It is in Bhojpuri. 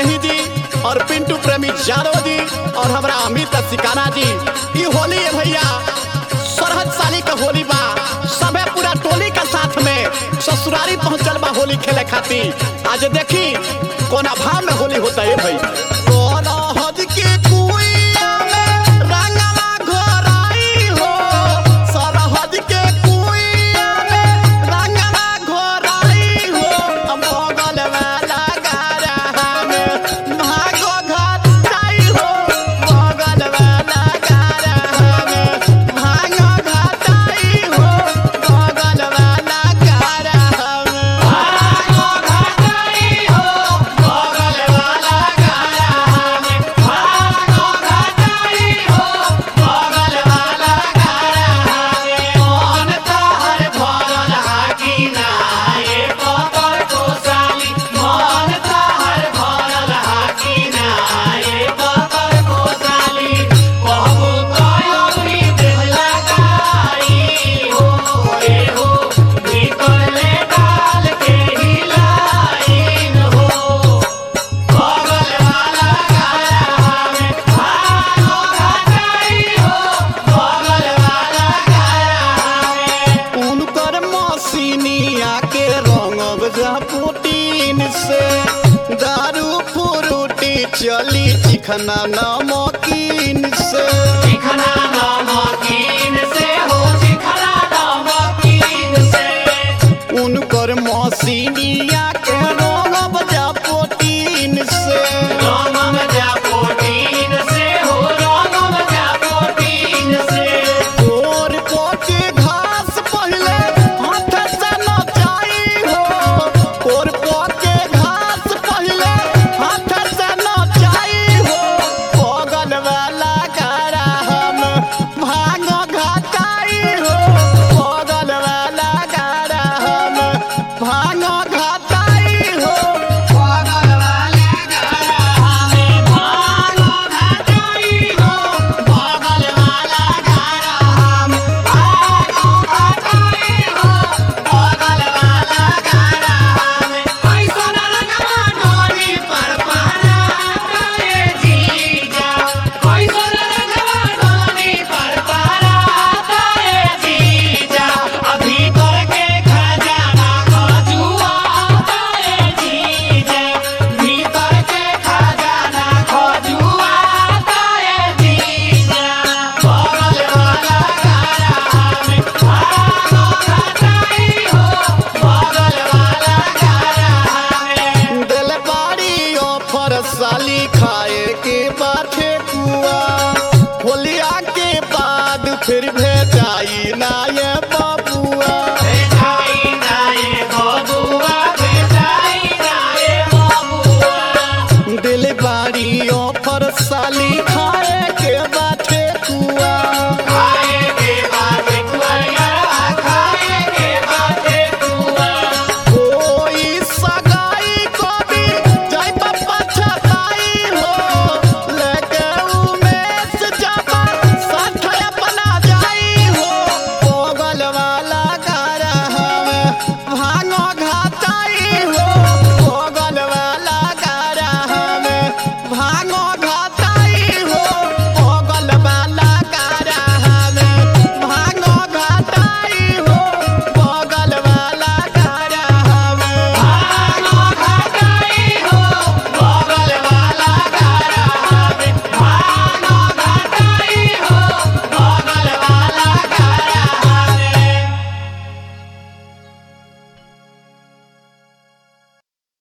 स्नेही जी और पिंटू प्रेमी यादव जी और हमारा अमित सिकाना जी। ये होली है भैया, सरहद साली का होली बा, सबे पूरा टोली के साथ में ससुरारी पहुंचल बा होली खेले खातिर। आज देखी कोना भाव में होली होता है भाई। सरहद के कुइया में रंगवा घोराई हो, सरहद के कुइया में रंगवा घोराई हो, बगल वाला गारा में भागो घाटाई हो, बगल वाला गारा में भागो घाटाई हो, बगल वाला गारा में भागो घाटाई हो, बगल वाला गारा में भागो घाटाई हो, बगल वाला गारा में। कौन तहर भरल हाकी ना ये पकड़ को साली, कौन तहर भरल हाकी ना ये पकड़ को साली, कहबो कयोरी दिल लगाई हो, ए हो भीतर ले डाल के हिलाइन हो, बगल वाला गारा में भागो घाटाई हो, बगल वाला गारा में। उनकर मसीनिया के रंगब पुटीन से, दारू फुरुटी चली चिखना नमकीन से, चिखना